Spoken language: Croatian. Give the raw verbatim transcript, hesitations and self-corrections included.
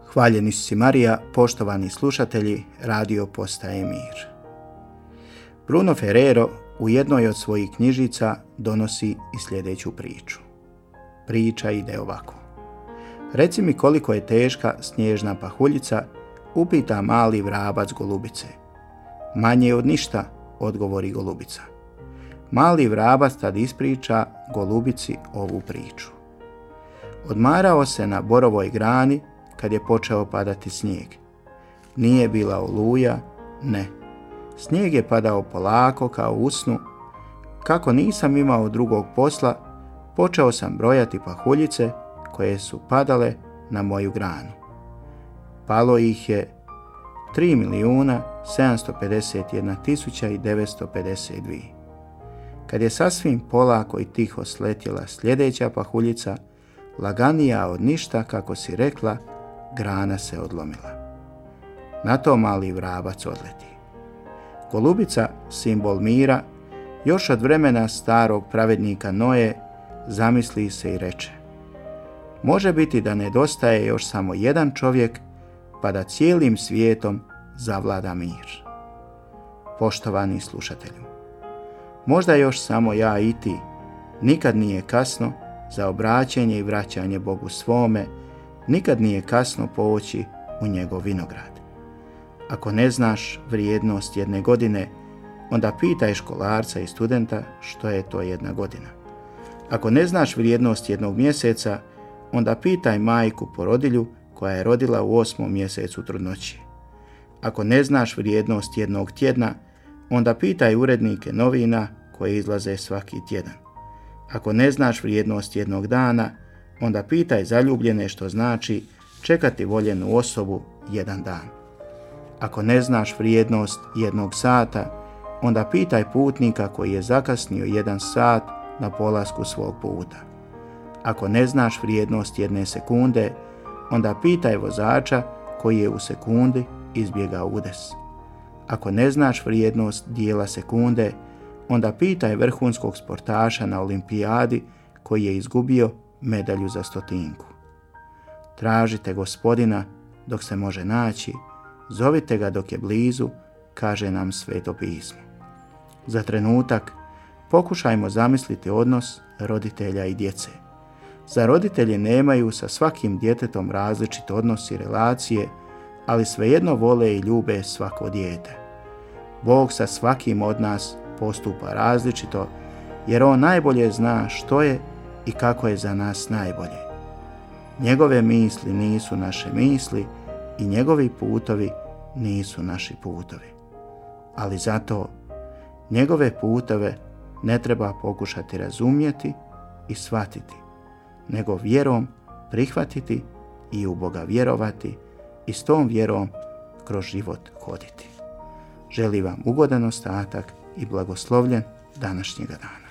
Hvaljen Isus Marija, poštovani slušatelji, radio postaje mir. Bruno Ferrero u jednoj od svojih knjižica donosi i sljedeću priču. Priča ide ovako. Reci mi koliko je teška snježna pahuljica, upita mali vrabac golubice. Manje od ništa, odgovori golubica. Mali vrabac tad ispriča golubici ovu priču. Odmarao se na borovoj grani kad je počeo padati snijeg. Nije bila oluja, ne. Snijeg je padao polako kao u snu. Kako nisam imao drugog posla, počeo sam brojati pahuljice koje su padale na moju granu. Palo ih je tri milijuna sedamsto pedeset jedna tisuća devetsto pedeset dvije. Kad je sasvim polako i tiho sletjela sljedeća pahuljica, laganija od ništa, kako si rekla, grana se odlomila. Na to mali vrabac odleti. Golubica, simbol mira, još od vremena starog pravednika Noe, zamisli se i reče: može biti da nedostaje još samo jedan čovjek, pa da cijelim svijetom zavlada mir. Poštovani slušatelju, možda još samo ja i ti, nikad nije kasno za obraćanje i vraćanje Bogu svome, nikad nije kasno poći u njegov vinograd. Ako ne znaš vrijednost jedne godine, onda pitaj školarca i studenta što je to jedna godina. Ako ne znaš vrijednost jednog mjeseca, onda pitaj majku porodilju koja je rodila u osmom mjesecu trudnoći. Ako ne znaš vrijednost jednog tjedna, onda pitaj urednike novina koje izlaze svaki tjedan. Ako ne znaš vrijednost jednog dana, onda pitaj zaljubljene što znači čekati voljenu osobu jedan dan. Ako ne znaš vrijednost jednog sata, onda pitaj putnika koji je zakasnio jedan sat na polasku svog puta. Ako ne znaš vrijednost jedne sekunde, onda pitaj vozača koji je u sekundi izbjegao udes. Ako ne znaš vrijednost dijela sekunde, onda pitaj vrhunskog sportaša na olimpijadi koji je izgubio medalju za stotinku. Tražite Gospodina dok se može naći, zovite ga dok je blizu, kaže nam Sveto pismo. Za trenutak pokušajmo zamisliti odnos roditelja i djece. Za roditelji nemaju sa svakim djetetom različit odnos i relacije, ali svejedno vole i ljube svako dijete. Bog sa svakim od nas postupa različito, jer On najbolje zna što je i kako je za nas najbolje. Njegove misli nisu naše misli i njegovi putovi nisu naši putovi. Ali zato njegove putove ne treba pokušati razumjeti i shvatiti, nego vjerom prihvatiti i u Boga vjerovati i s tom vjerom kroz život hoditi. Želim vam ugodan ostatak i blagoslovljen današnjega dana.